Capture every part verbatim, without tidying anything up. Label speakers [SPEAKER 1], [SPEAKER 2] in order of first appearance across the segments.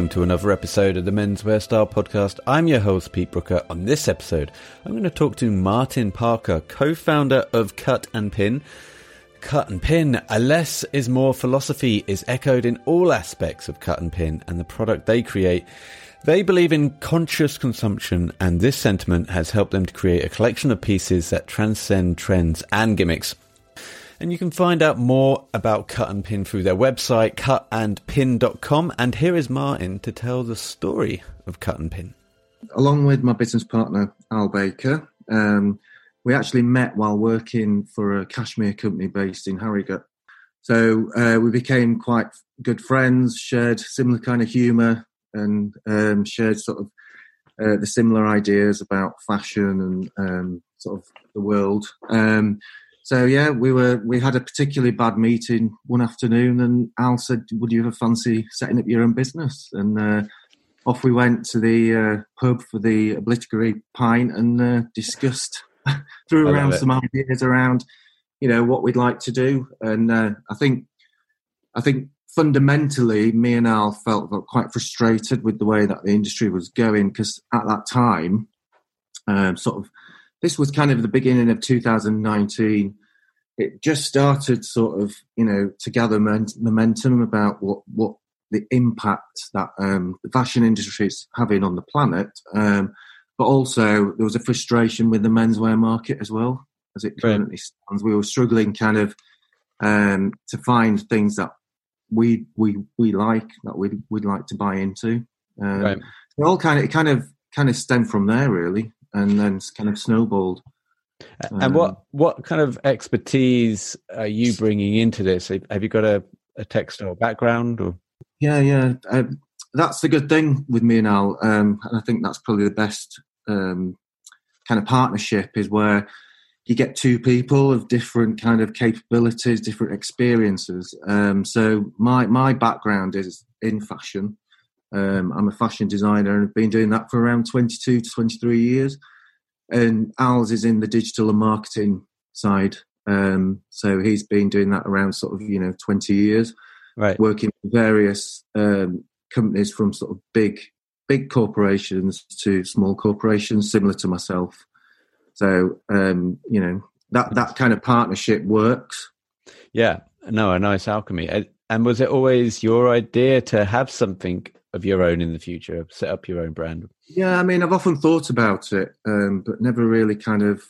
[SPEAKER 1] to another episode of the Menswear Style Podcast. I'm your host, Pete Brooker. On this episode, I'm going to talk to Martin Parker, co-founder of Cut and Pin. Cut and Pin, a less is more philosophy is echoed in all aspects of Cut and Pin and the product they create. They believe in conscious consumption, and this sentiment has helped them to create a collection of pieces that transcend trends and gimmicks. And you can find out more about Cut and Pin through their website, cut and pin dot com. And here is Martin to tell the story of Cut and Pin.
[SPEAKER 2] Along with my business partner, Al Baker, um, we actually met while working for a cashmere company based in Harrogate. So uh, we became quite good friends, shared similar kind of humour, and um, shared sort of uh, the similar ideas about fashion and um, sort of the world. Um, so yeah, we were we had a particularly bad meeting one afternoon, and Al said, "Would you ever fancy setting up your own business?" And uh, off we went to the uh, pub for the obligatory pint and uh, discussed, threw around some ideas around, you know, what we'd like to do. And uh, I think, I think. Fundamentally, me and Al felt quite frustrated with the way that the industry was going, because at that time, um, sort of, this was kind of the beginning of two thousand nineteen. It just started sort of, you know, to gather momentum about what, what the impact that um, the fashion industry is having on the planet. Um, but also there was a frustration with the menswear market as well, as it currently stands. We were struggling kind of um, to find things that we we we like that we we'd, we'd like to buy into. Um, right. It all kind of it kind of kind of stemmed from there really, and then kind of snowballed.
[SPEAKER 1] And
[SPEAKER 2] um,
[SPEAKER 1] what what kind of expertise are you bringing into this? Have you got a, a textile background? Or
[SPEAKER 2] yeah, yeah, um, that's the good thing with me and Al, um, and I think that's probably the best um, kind of partnership, is where you get two people of different kind of capabilities, different experiences. Um, so my my background is in fashion. Um, I'm a fashion designer and I've been doing that for around twenty-two to twenty-three years. And Al's is in the digital and marketing side. Um, so he's been doing that around sort of, you know, twenty years.
[SPEAKER 1] Right.
[SPEAKER 2] Working with various um, companies, from sort of big, big corporations to small corporations, similar to myself. So, um, you know, that, that kind of partnership works.
[SPEAKER 1] Yeah, no, a nice alchemy. And was it always your idea to have something of your own in the future, set up your own brand?
[SPEAKER 2] Yeah, I mean, I've often thought about it, um, but never really kind of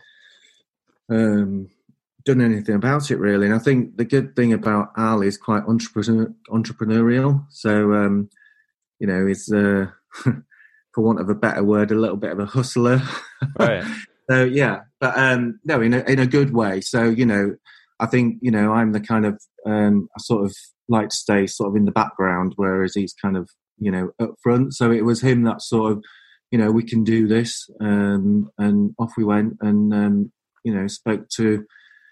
[SPEAKER 2] um, done anything about it, really. And I think the good thing about Al is quite entrepreneur, entrepreneurial. So, um, you know, he's, uh, for want of a better word, a little bit of a hustler.
[SPEAKER 1] Right.
[SPEAKER 2] So yeah, but um, no, in a in a good way. So, you know, I think, you know, I'm the kind of um, I sort of like to stay sort of in the background, whereas he's kind of, you know, up front. So it was him that sort of, you know, we can do this, um, and off we went, and um, you know, spoke to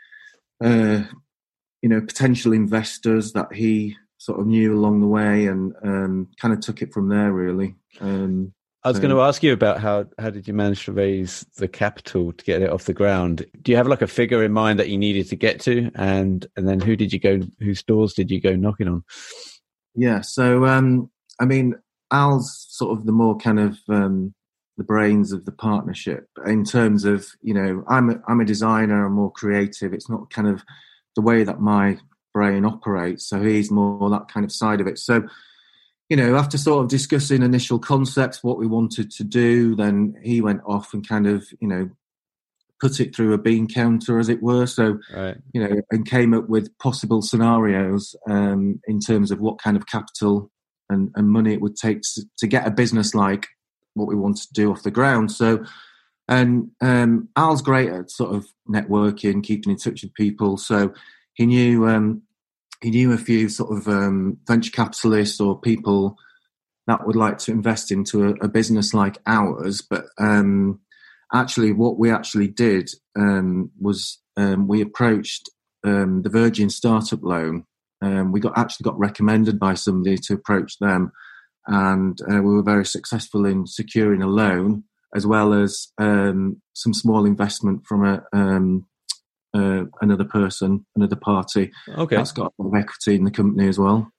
[SPEAKER 2] uh, you know, potential investors that he sort of knew along the way, and um, kind of took it from there, really. Um,
[SPEAKER 1] I was going to ask you about how, how did you manage to raise the capital to get it off the ground? Do you have like a figure in mind that you needed to get to? And and then who did you go, whose doors did you go knocking on?
[SPEAKER 2] Yeah, so, um, I mean, Al's sort of the more kind of um, the brains of the partnership in terms of, you know, I'm a, I'm a designer, I'm more creative. It's not kind of the way that my brain operates. So he's more that kind of side of it. So, you know, after sort of discussing initial concepts, what we wanted to do, then he went off and kind of, you know, put it through a bean counter, as it were. So,
[SPEAKER 1] right.
[SPEAKER 2] you know, and came up with possible scenarios um, in terms of what kind of capital and, and money it would take to, to get a business like what we wanted to do off the ground. So, and um, Al's great at sort of networking, keeping in touch with people. So he knew... Um, He knew a few sort of um, venture capitalists or people that would like to invest into a, a business like ours. But um, actually, what we actually did um, was um, we approached um, the Virgin Startup Loan. Um, we got actually got recommended by somebody to approach them, and uh, we were very successful in securing a loan, as well as um, some small investment from a um, uh, another person, another party.
[SPEAKER 1] Okay,
[SPEAKER 2] that's got a lot of equity in the company as well.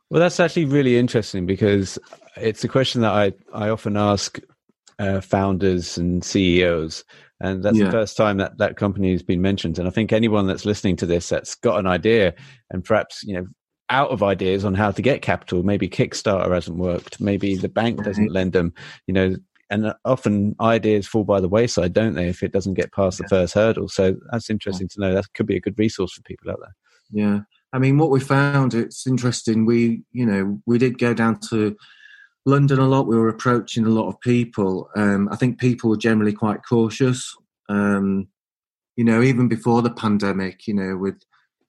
[SPEAKER 1] Well, that's actually really interesting because it's a question that I, I often ask uh, founders and C E Os. And that's
[SPEAKER 2] Yeah.
[SPEAKER 1] the first time that that company has been mentioned. And I think anyone that's listening to this that's got an idea and perhaps, you know, out of ideas on how to get capital, maybe Kickstarter hasn't worked, maybe the bank doesn't lend them, you know, and often ideas fall by the wayside, don't they, if it doesn't get past yeah. the first hurdle. So that's interesting yeah. to know. That could be a good resource for people out there.
[SPEAKER 2] Yeah. I mean, what we found, it's interesting. We, you know, we did go down to London a lot. We were approaching a lot of people. Um, I think people were generally quite cautious. Um, you know, even before the pandemic, you know, with,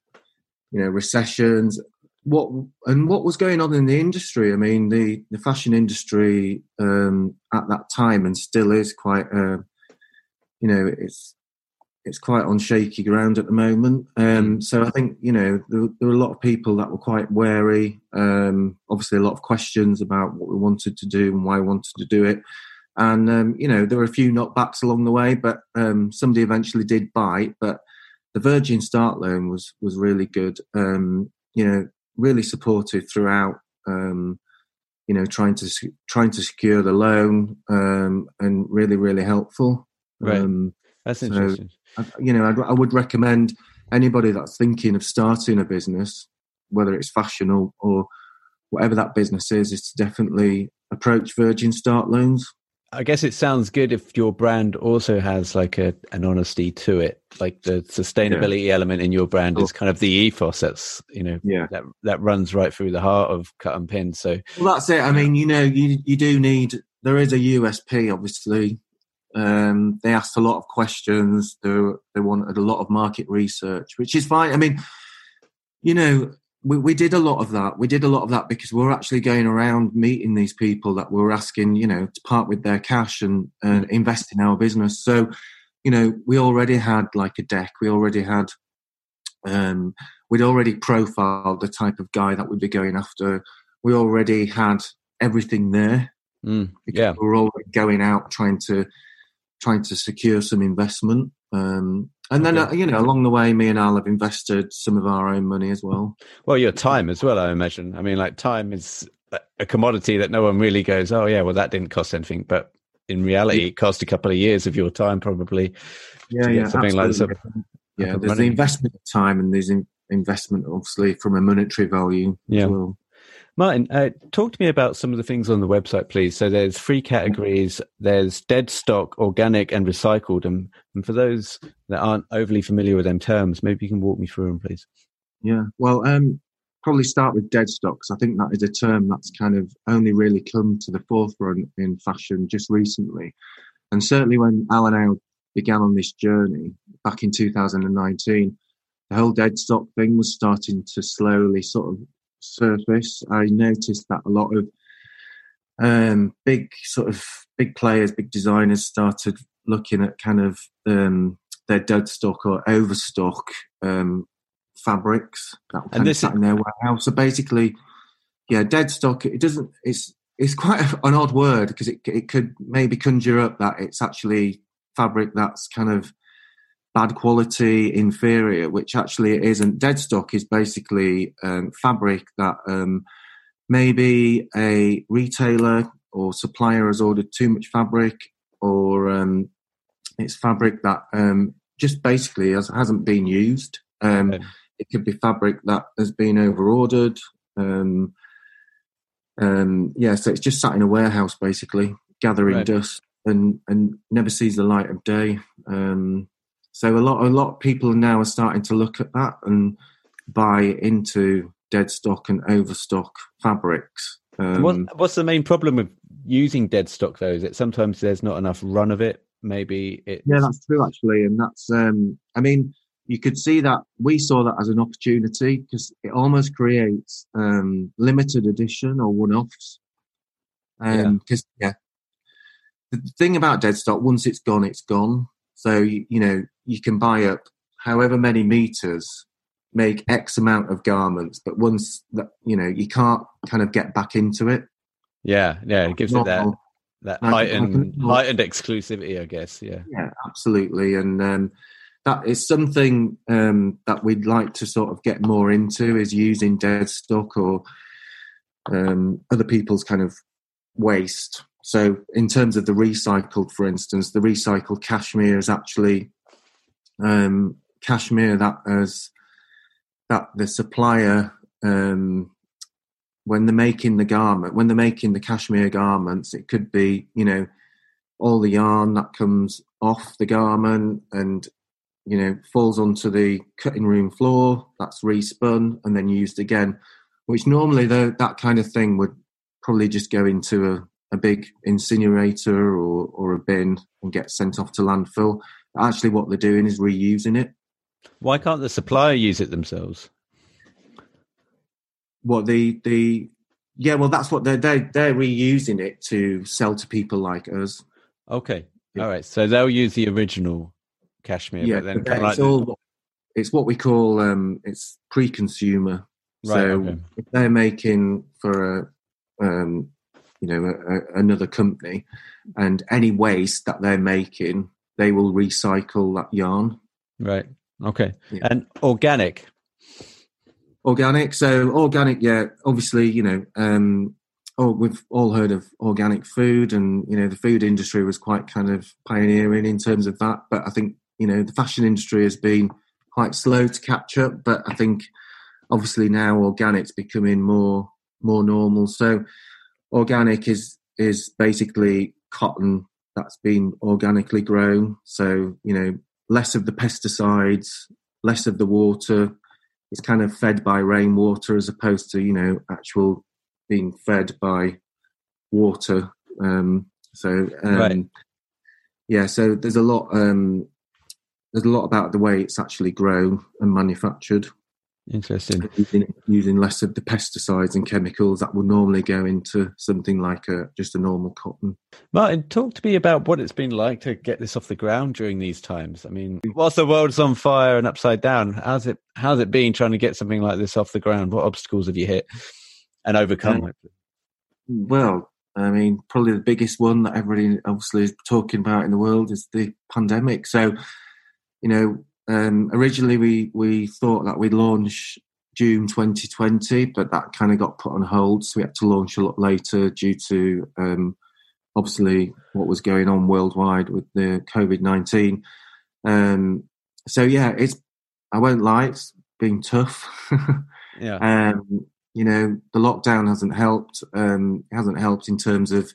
[SPEAKER 2] you know, recessions, what and what was going on in the industry. I mean, the, the fashion industry um, at that time and still is quite, uh, you know, it's it's quite on shaky ground at the moment. Um, so I think, you know, there, there were a lot of people that were quite wary. Um, obviously, a lot of questions about what we wanted to do and why we wanted to do it. And, um, you know, there were a few knockbacks along the way, but um, somebody eventually did bite. But the Virgin Start loan was was really good, um, you know, really supportive throughout, um, you know, trying to trying to secure the loan um, and really, really helpful.
[SPEAKER 1] Right.
[SPEAKER 2] Um,
[SPEAKER 1] That's interesting.
[SPEAKER 2] So, you know, I'd, I would recommend anybody that's thinking of starting a business, whether it's fashion or, or whatever that business is, is to definitely approach Virgin Start loans.
[SPEAKER 1] I guess it sounds good if your brand also has like a, an honesty to it, like the sustainability yeah. element in your brand cool. is kind of the ethos that's, you know,
[SPEAKER 2] yeah.
[SPEAKER 1] that that runs right through the heart of Cut and Pin. So
[SPEAKER 2] well, that's it. I mean, you know, you you do need, there is a U S P, obviously. Um, they asked a lot of questions. They, they wanted a lot of market research, which is fine. I mean, you know, we, we did a lot of that. We did a lot of that because we were actually going around meeting these people that we were asking, you know, to part with their cash and, and invest in our business. So, you know, we already had like a deck. We already had, um, we'd already profiled the type of guy that we'd be going after. We already had everything there.
[SPEAKER 1] Mm,
[SPEAKER 2] because
[SPEAKER 1] yeah.
[SPEAKER 2] we were already going out trying to, trying to secure some investment. Um, and then, okay. uh, you know, along the way, me and Al have invested some of our own money as well.
[SPEAKER 1] Well, your time as well, I imagine. I mean, like time is a commodity that no one really goes, oh, yeah, well, that didn't cost anything. But in reality, yeah. it cost a couple of years of your time probably
[SPEAKER 2] yeah,
[SPEAKER 1] to get
[SPEAKER 2] yeah,
[SPEAKER 1] something
[SPEAKER 2] absolutely.
[SPEAKER 1] like this up.
[SPEAKER 2] Yeah,
[SPEAKER 1] up
[SPEAKER 2] there's
[SPEAKER 1] running.
[SPEAKER 2] the investment of time and there's in- investment, obviously, from a monetary value
[SPEAKER 1] yeah.
[SPEAKER 2] as well.
[SPEAKER 1] Martin, uh, talk to me about some of the things on the website, please. So there's three categories. There's dead stock, organic, and recycled. And, and for those that aren't overly familiar with them terms, maybe you can walk me through them, please.
[SPEAKER 2] Yeah, well, um, probably start with dead stock, because I think that is a term that's kind of only really come to the forefront in fashion just recently. And certainly when Al and I began on this journey back in two thousand nineteen, the whole dead stock thing was starting to slowly sort of surface. I noticed that a lot of um, big sort of big players, big designers started looking at kind of um, their dead stock or overstock um, fabrics that were kind of sat in their warehouse. So basically, yeah, dead stock. It doesn't. It's it's quite an odd word because it it could maybe conjure up that it's actually fabric that's kind of bad quality, inferior, which actually it isn't. Dead stock is basically um, fabric that um, maybe a retailer or supplier has ordered too much fabric, or um, it's fabric that um, just basically has, hasn't been used. Um, okay. It could be fabric that has been over-ordered. Um, um, yeah, so it's just sat in a warehouse basically, gathering right. dust and, and never sees the light of day. Um, So a lot, a lot of people now are starting to look at that and buy into dead stock and overstock fabrics. Um,
[SPEAKER 1] what, what's the main problem with using dead stock, though? Is it sometimes there's not enough run of it? Maybe it's...
[SPEAKER 2] Yeah, that's true, actually. And that's, um, I mean, you could see that, we saw that as an opportunity because it almost creates um, limited edition or one-offs. Um, because, yeah. yeah, the thing about dead stock, once it's gone, it's gone. So, you know, you can buy up however many meters, make X amount of garments, but once that, you know, you can't kind of get back into it.
[SPEAKER 1] Yeah, yeah, it gives
[SPEAKER 2] Not,
[SPEAKER 1] it that that
[SPEAKER 2] like,
[SPEAKER 1] heightened,
[SPEAKER 2] like,
[SPEAKER 1] heightened exclusivity, I guess. Yeah,
[SPEAKER 2] yeah, absolutely, and um, that is something um, that we'd like to sort of get more into is using dead stock or um, other people's kind of waste. So in terms of the recycled, for instance, the recycled cashmere is actually um, cashmere that as that the supplier, um, when they're making the garment, when they're making the cashmere garments, it could be, you know, all the yarn that comes off the garment and, you know, falls onto the cutting room floor, that's respun and then used again, which normally the, that kind of thing would probably just go into a, a big incinerator or, or a bin and get sent off to landfill. Actually, what they're doing is reusing it.
[SPEAKER 1] Why can't the supplier use it themselves?
[SPEAKER 2] What the the yeah, well, that's what they're they're, they're reusing it to sell to people like us.
[SPEAKER 1] Okay,
[SPEAKER 2] yeah.
[SPEAKER 1] All right. So they'll use the original cashmere,
[SPEAKER 2] yeah,
[SPEAKER 1] but then
[SPEAKER 2] but
[SPEAKER 1] like
[SPEAKER 2] it's all it's what we call um, it's pre-consumer.
[SPEAKER 1] Right,
[SPEAKER 2] so
[SPEAKER 1] okay.
[SPEAKER 2] If they're making for a um, you know a, a, another company, and any waste that they're making, they will recycle that yarn.
[SPEAKER 1] Right. Okay.
[SPEAKER 2] Yeah.
[SPEAKER 1] And organic.
[SPEAKER 2] Organic. So organic, yeah, obviously, you know, um, oh, we've all heard of organic food, and, you know, the food industry was quite kind of pioneering in terms of that. But I think, you know, the fashion industry has been quite slow to catch up. But I think obviously now organic's becoming more more normal. So organic is is basically cotton that's been organically grown. So, you know, less of the pesticides, less of the water. It's kind of fed by rainwater as opposed to, you know, actual being fed by water. Um, so, um,
[SPEAKER 1] right.
[SPEAKER 2] yeah, so there's a lot, um, there's a lot about the way it's actually grown and manufactured.
[SPEAKER 1] Interesting.
[SPEAKER 2] Using, using less of the pesticides and chemicals that would normally go into something like a, just a normal cotton.
[SPEAKER 1] Martin, talk to me about what it's been like to get this off the ground during these times. I mean, whilst the world's on fire and upside down, how's it how's it been trying to get something like this off the ground? What obstacles have you hit and overcome?
[SPEAKER 2] Um, well, I mean, probably the biggest one that everybody obviously is talking about in the world is the pandemic. So, you know, Um, originally, we, we thought that we'd launch June twenty twenty, but that kind of got put on hold. So we had to launch a lot later due to um, obviously what was going on worldwide with the COVID nineteen. Um, so yeah, it's I won't lie, it's been tough.
[SPEAKER 1] yeah.
[SPEAKER 2] Um, you know, the lockdown hasn't helped. Um, it hasn't helped in terms of,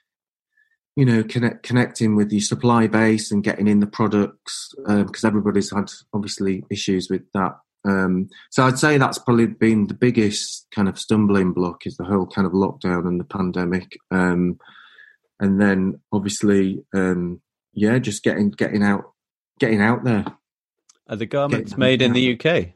[SPEAKER 2] you know, connect, connecting with the supply base and getting in the products, because um, everybody's had obviously issues with that. Um, so I'd say that's probably been the biggest kind of stumbling block, is the whole kind of lockdown and the pandemic. Um, and then obviously, um, yeah, just getting getting out, getting out there.
[SPEAKER 1] Are the garments made in the U K?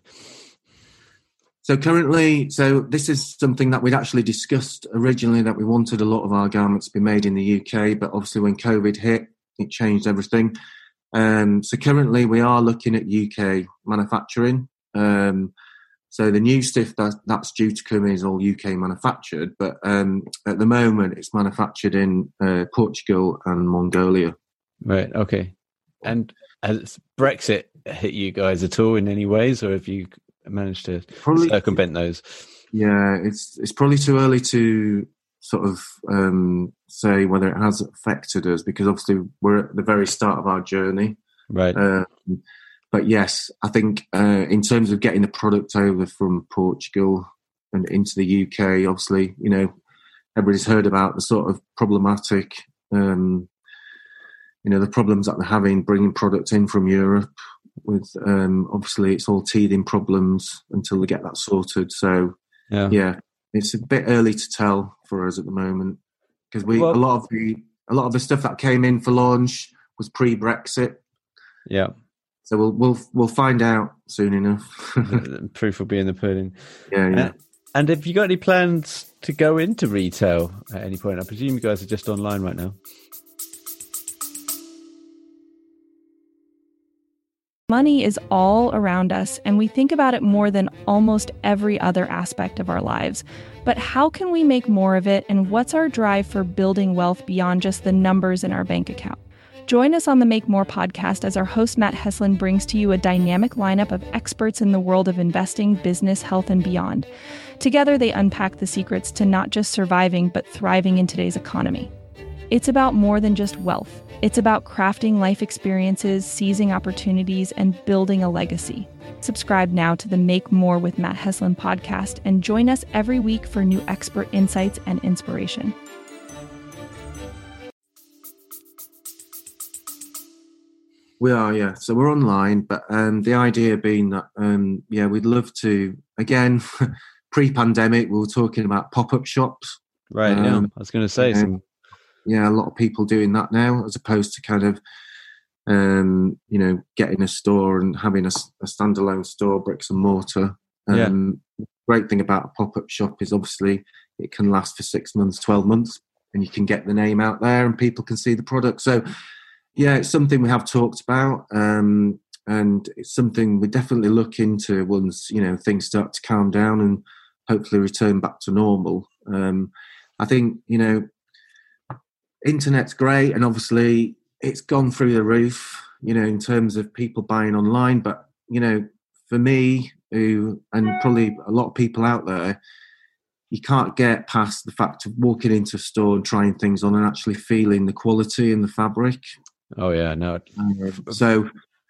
[SPEAKER 2] So currently, so this is something that we'd actually discussed originally, that we wanted a lot of our garments to be made in the U K, but obviously when COVID hit, it changed everything. Um, so currently we are looking at U K manufacturing. Um, so the new stuff that, that's due to come in is all U K manufactured, but um, at the moment it's manufactured in uh, Portugal and Mongolia.
[SPEAKER 1] Right, okay. And has Brexit hit you guys at all in any ways, or have you managed to probably circumvent those?
[SPEAKER 2] Yeah, it's it's probably too early to sort of um, say whether it has affected us, because obviously we're at the very start of our journey.
[SPEAKER 1] Right.
[SPEAKER 2] Um, but yes, I think uh, in terms of getting the product over from Portugal and into the U K, obviously, you know, everybody's heard about the sort of problematic, um, you know, the problems that they're having bringing product in from Europe. With um, obviously it's all teething problems until they get that sorted. So yeah, yeah it's a bit early to tell for us at the moment, because we well, a lot of the a lot of the stuff that came in for launch was pre-Brexit.
[SPEAKER 1] Yeah,
[SPEAKER 2] so we'll we'll we'll find out soon enough.
[SPEAKER 1] Proof will be in the pudding.
[SPEAKER 2] Yeah, yeah.
[SPEAKER 1] And, and have you got any plans to go into retail at any point? I presume you guys are just online right now.
[SPEAKER 3] Money is all around us, and we think about it more than almost every other aspect of our lives. But how can we make more of it, and what's our drive for building wealth beyond just the numbers in our bank account? Join us on the Make More podcast as our host Matt Heslin brings to you a dynamic lineup of experts in the world of investing, business, health, and beyond. Together, they unpack the secrets to not just surviving, but thriving in today's economy. It's about more than just wealth. It's about crafting life experiences, seizing opportunities, and building a legacy. Subscribe now to the Make More with Matt Heslin podcast and join us every week for new expert insights and inspiration.
[SPEAKER 2] We are, yeah. So we're online, but um, the idea being that, um, yeah, we'd love to, again, pre-pandemic, we were talking about pop-up shops.
[SPEAKER 1] Right, um, yeah. I was going to say
[SPEAKER 2] yeah,
[SPEAKER 1] some...
[SPEAKER 2] Yeah, a lot of people doing that now, as opposed to kind of, um, you know, getting a store and having a, a standalone store, bricks and mortar. Um, yeah. Great thing about a pop-up shop is obviously it can last for six months, twelve months, and you can get the name out there and people can see the product. So, yeah, it's something we have talked about, um, and it's something we definitely look into once, you know, things start to calm down and hopefully return back to normal. Um, I think, you know, internet's great, and obviously it's gone through the roof, you know, in terms of people buying online. But, you know, for me, who, and probably a lot of people out there, you can't get past the fact of walking into a store and trying things on and actually feeling the quality and the fabric.
[SPEAKER 1] Oh, yeah, no.
[SPEAKER 2] Um, so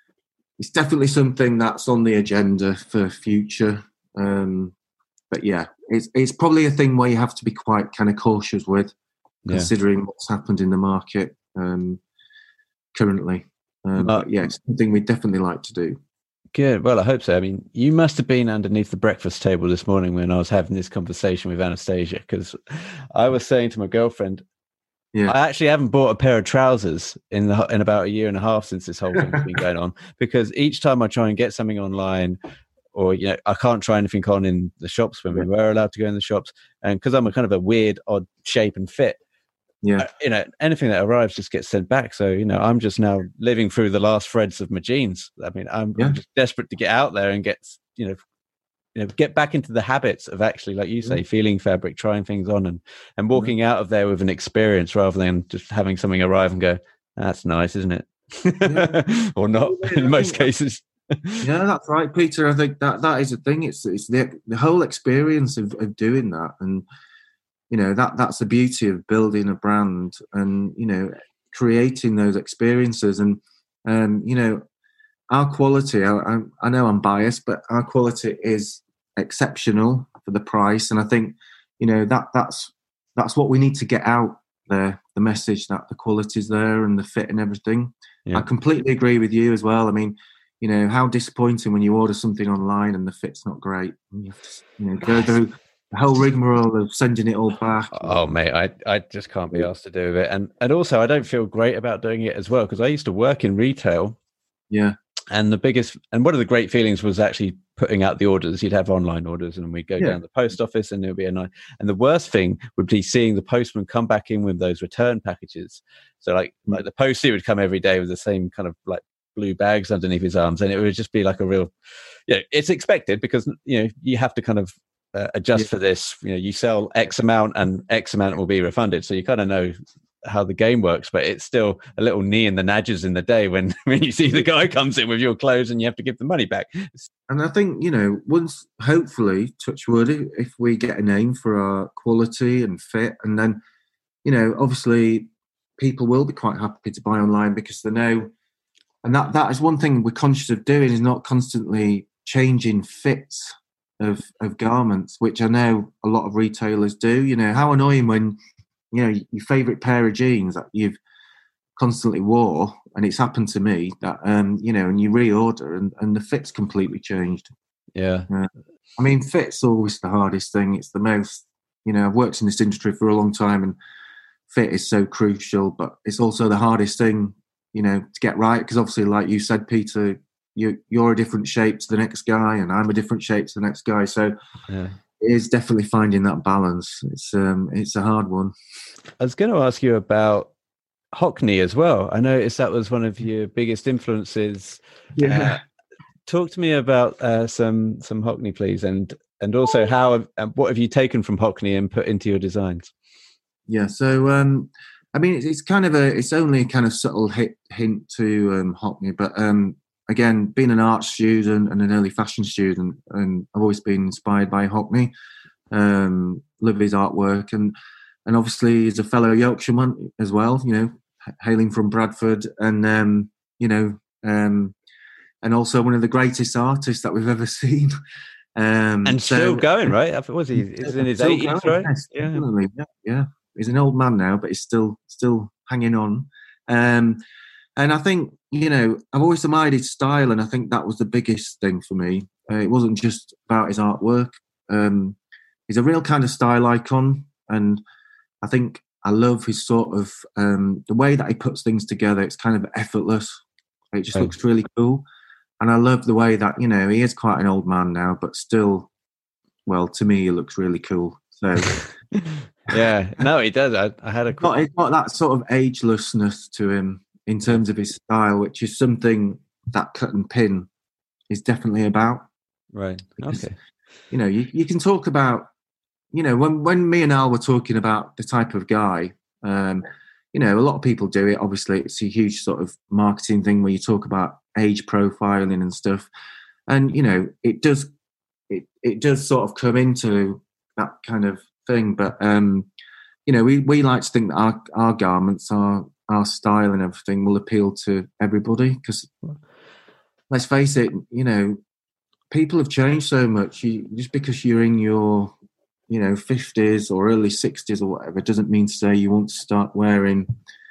[SPEAKER 2] it's definitely something that's on the agenda for future. Um, but yeah, it's it's probably a thing where you have to be quite kind of cautious with, considering yeah. what's happened in the market um, currently. Um, uh, but yeah, it's something we'd definitely like to do.
[SPEAKER 1] Good. Well, I hope so. I mean, you must have been underneath the breakfast table this morning when I was having this conversation with Anastasia, because I was saying to my girlfriend, yeah. I actually haven't bought a pair of trousers in the, in about a year and a half since this whole thing's been going on, because each time I try and get something online, or, you know, I can't try anything on in the shops when we were allowed to go in the shops, and because I'm a kind of a weird, odd shape and fit, yeah, uh, you know, anything that arrives just gets sent back. So, you know, I'm just now living through the last threads of my jeans. I mean, I'm, yeah. I'm just desperate to get out there and get, you know, you know, get back into the habits of actually, like you say, yeah. feeling fabric, trying things on, and and walking yeah. out of there with an experience rather than just having something arrive and go, that's nice, isn't it? Yeah. Or not yeah, in most cases.
[SPEAKER 2] Yeah, that's right, Peter. I think that that is a thing. It's it's the the whole experience of, of doing that, and you know that that's the beauty of building a brand, and you know creating those experiences, and um, you know our quality. I, I, I know I'm biased, but our quality is exceptional for the price, and I think you know that that's that's what we need to get out there. The message that the quality's there and the fit and everything. Yeah. I completely agree with you as well. I mean, you know, how disappointing when you order something online and the fit's not great. And you have to, you know, go through the whole rigmarole of sending it all back.
[SPEAKER 1] Oh, mate, I, I just can't be asked to do it. And and also, I don't feel great about doing it as well, because I used to work in retail.
[SPEAKER 2] Yeah.
[SPEAKER 1] And the biggest, and one of the great feelings was actually putting out the orders. You'd have online orders, and we'd go yeah. down to the post office, and it would be a nice. And the worst thing would be seeing the postman come back in with those return packages. So, like, mm. like the postie would come every day with the same kind of like blue bags underneath his arms, and it would just be like a real, yeah, you know, it's expected because you know you have to kind of uh, adjust yeah. for this. You know, you sell X amount, and X amount will be refunded, so you kind of know how the game works, but it's still a little knee in the nadges in the day when when you see the guy comes in with your clothes and you have to give the money back.
[SPEAKER 2] And I think, you know, once, hopefully, touch wood, if we get a name for our quality and fit, and then, you know, obviously people will be quite happy to buy online because they know, and that that is one thing we're conscious of doing, is not constantly changing fits of of garments, which I know a lot of retailers do. You know, how annoying when, you know, your favourite pair of jeans that you've constantly wore, and it's happened to me, that, um, you know, and you reorder and, and the fit's completely changed.
[SPEAKER 1] Yeah.
[SPEAKER 2] Uh, I mean, fit's always the hardest thing. It's the most, you know, I've worked in this industry for a long time, and fit is so crucial, but it's also the hardest thing, you know, to get right. Because obviously, like you said, Peter, you, you're a different shape to the next guy, and I'm a different shape to the next guy. So, yeah. It is definitely finding that balance. It's um, it's a hard one.
[SPEAKER 1] I was going to ask you about Hockney as well. I noticed that was one of your biggest influences.
[SPEAKER 2] Yeah.
[SPEAKER 1] Uh, talk to me about uh, some some Hockney, please, and and also how uh, what have you taken from Hockney and put into your designs?
[SPEAKER 2] Yeah. So um, I mean, it's, it's kind of a, it's only a kind of subtle hit, hint to um, Hockney, but um, again, being an art student and an early fashion student, and I've always been inspired by Hockney. Um, love his artwork, and and obviously he's a fellow Yorkshireman as well. You know, hailing from Bradford, and um, you know, um, and also one of the greatest artists that we've ever seen. Um,
[SPEAKER 1] and
[SPEAKER 2] so,
[SPEAKER 1] still going, right? I was he? He's in his eighties, right?
[SPEAKER 2] Yes,
[SPEAKER 1] yeah.
[SPEAKER 2] yeah, yeah. He's an old man now, but he's still still hanging on. Um, and I think, you know, I've always admired his style, and I think that was the biggest thing for me. Uh, it wasn't just about his artwork. Um, he's a real kind of style icon, and I think I love his sort of um, the way that he puts things together. It's kind of effortless. It just
[SPEAKER 1] right.
[SPEAKER 2] looks really cool. And I love the way that, you know, he is quite an old man now, but still, well, to me, he looks really cool. So,
[SPEAKER 1] yeah, no, he does. I, I had a.
[SPEAKER 2] He's got, he's got that sort of agelessness to him in terms of his style, which is something that Cut and Pin is definitely about.
[SPEAKER 1] Right.
[SPEAKER 2] Because,
[SPEAKER 1] okay.
[SPEAKER 2] You know, you, you can talk about, you know, when, when me and Al were talking about the type of guy, um, you know, a lot of people do it. Obviously, it's a huge sort of marketing thing where you talk about age profiling and stuff. And, you know, it does, it, it does sort of come into that kind of thing. But, um, you know, we, we like to think that our, our garments, our, our style and everything will appeal to everybody. Because let's face it, you know, people have changed so much. You, just because you're in your, you know, fifties or early sixties or whatever, doesn't mean to say you want to start wearing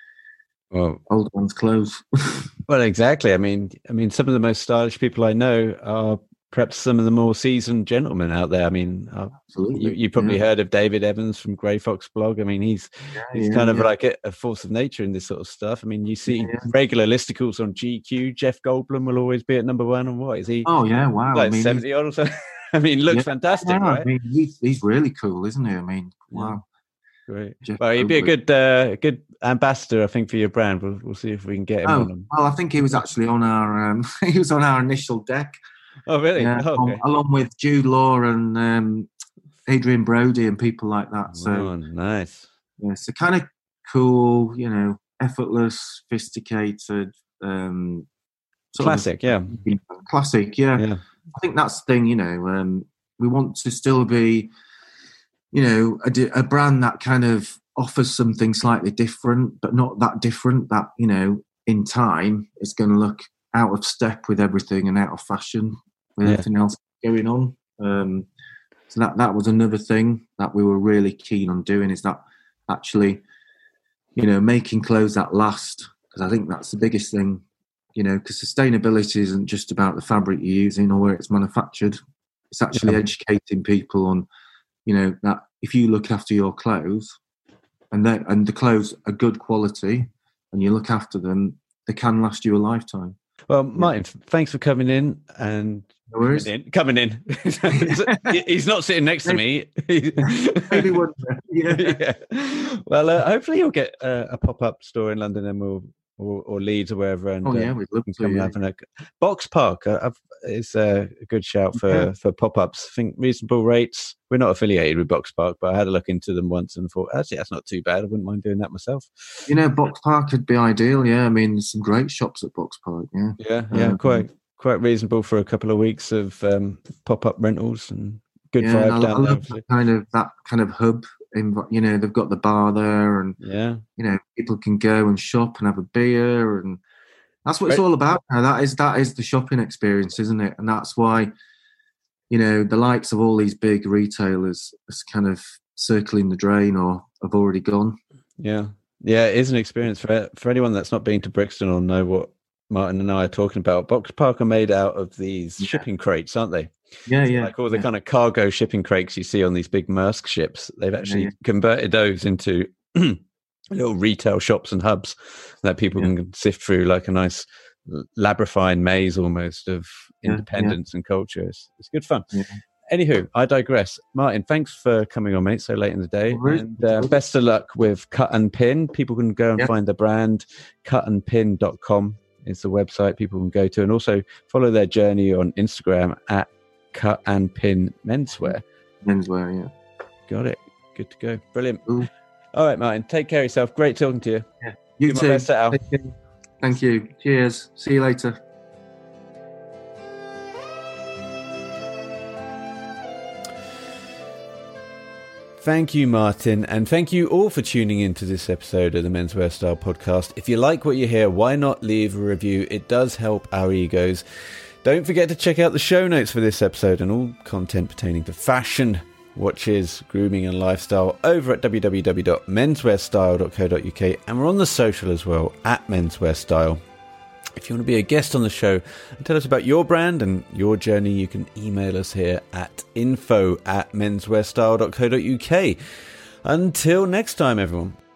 [SPEAKER 2] well, old man's clothes.
[SPEAKER 1] Well, exactly. I mean, I mean, some of the most stylish people I know are perhaps some of the more seasoned gentlemen out there. I mean, uh, you, you probably yeah. heard of David Evans from Grey Fox blog. I mean, he's yeah, he's yeah, kind of yeah. like a, a force of nature in this sort of stuff. I mean, you see yeah. regular listicles on G Q. Jeff Goldblum will always be at number one. And what is he?
[SPEAKER 2] Oh yeah, wow.
[SPEAKER 1] Like
[SPEAKER 2] I mean,
[SPEAKER 1] seventy odd or something. I mean, looks
[SPEAKER 2] yeah,
[SPEAKER 1] fantastic,
[SPEAKER 2] yeah,
[SPEAKER 1] right?
[SPEAKER 2] I mean, he's, he's really cool, isn't he? I mean, wow.
[SPEAKER 1] Great.
[SPEAKER 2] Jeff
[SPEAKER 1] well, he'd be a good uh, good ambassador, I think, for your brand. We'll, we'll see if we can get him
[SPEAKER 2] oh,
[SPEAKER 1] on. Him.
[SPEAKER 2] Well, I think he was actually on our um, he was on our initial deck.
[SPEAKER 1] Oh, really?
[SPEAKER 2] Yeah,
[SPEAKER 1] oh, okay.
[SPEAKER 2] on, along with Jude Law and um, Adrian Brody and people like that. So,
[SPEAKER 1] oh, nice.
[SPEAKER 2] Yeah, so kind of cool, you know, effortless, sophisticated. Um,
[SPEAKER 1] classic,
[SPEAKER 2] of,
[SPEAKER 1] yeah.
[SPEAKER 2] Classic, yeah.
[SPEAKER 1] yeah.
[SPEAKER 2] I think that's the thing, you know, um, we want to still be, you know, a, a brand that kind of offers something slightly different, but not that different that, you know, in time it's going to look out of step with everything and out of fashion with yeah. everything else going on. Um, so that, that was another thing that we were really keen on doing, is that actually, you know, making clothes that last, because I think that's the biggest thing. You know, because sustainability isn't just about the fabric you're using or where it's manufactured. It's actually yeah. educating people on, you know, that if you look after your clothes and they, and the clothes are good quality and you look after them, they can last you a lifetime.
[SPEAKER 1] Well, Martin, yeah. thanks for coming in and
[SPEAKER 2] no worries.
[SPEAKER 1] coming in. Coming in. He's not sitting next
[SPEAKER 2] maybe,
[SPEAKER 1] to
[SPEAKER 2] me. Maybe one day. Yeah.
[SPEAKER 1] yeah. Well, uh, hopefully you'll get uh, a pop-up store in London and we'll Or, or Leeds or wherever, and
[SPEAKER 2] oh yeah, we'd love
[SPEAKER 1] uh,
[SPEAKER 2] to. Yeah.
[SPEAKER 1] Having a Box Park uh, is uh, a good shout for, yeah. for pop-ups. I think reasonable rates. We're not affiliated with Box Park, but I had a look into them once and thought, actually, that's not too bad. I wouldn't mind doing that myself.
[SPEAKER 2] You know, Box Park would be ideal. Yeah, I mean, there's some great shops at Box Park. Yeah,
[SPEAKER 1] yeah, yeah, um, quite quite reasonable for a couple of weeks of um, pop-up rentals and good
[SPEAKER 2] yeah,
[SPEAKER 1] vibe
[SPEAKER 2] and I,
[SPEAKER 1] down
[SPEAKER 2] I
[SPEAKER 1] there.
[SPEAKER 2] love that kind of that kind of hub. In, you know, they've got the bar there, and
[SPEAKER 1] yeah,
[SPEAKER 2] you know, people can go and shop and have a beer, and that's what it's all about now. That is that is the shopping experience, isn't it? And that's why, you know, the likes of all these big retailers is kind of circling the drain or have already gone.
[SPEAKER 1] Yeah, yeah, it is an experience for for anyone that's not been to Brixton or know what Martin and I are talking about. Box Park are made out of these yeah. shipping crates, aren't they?
[SPEAKER 2] Yeah,
[SPEAKER 1] so
[SPEAKER 2] yeah.
[SPEAKER 1] Like all the
[SPEAKER 2] yeah.
[SPEAKER 1] kind of cargo shipping crates you see on these big Maersk ships. They've actually
[SPEAKER 2] yeah, yeah.
[SPEAKER 1] converted those into little retail shops and hubs that people yeah. can sift through like a nice labyrinthine maze almost of independence yeah, yeah. and culture. It's, it's good fun.
[SPEAKER 2] Yeah.
[SPEAKER 1] Anywho, I digress. Martin, thanks for coming on, mate, so late in the day. And uh, best of luck with Cut and Pin. People can go and yeah. find the brand. cut and pin dot com is the website people can go to. And also follow their journey on Instagram at Cut and Pin Menswear.
[SPEAKER 2] Menswear, yeah.
[SPEAKER 1] Got it. Good to go. Brilliant.
[SPEAKER 2] Ooh.
[SPEAKER 1] All right, Martin, take care of yourself. Great talking to you.
[SPEAKER 2] Yeah. You
[SPEAKER 1] Do
[SPEAKER 2] too.
[SPEAKER 1] my best, Al.
[SPEAKER 2] Thank you. Cheers. See you later.
[SPEAKER 1] Thank you, Martin, and thank you all for tuning in to this episode of the Menswear Style Podcast. If you like what you hear, why not leave a review? It does help our egos. Don't forget to check out the show notes for this episode and all content pertaining to fashion, watches, grooming and lifestyle over at w w w dot menswear style dot co dot u k, and we're on the social as well, at Menswear Style. If you want to be a guest on the show and tell us about your brand and your journey, you can email us here at info at menswear style dot co dot u k. Until next time, everyone.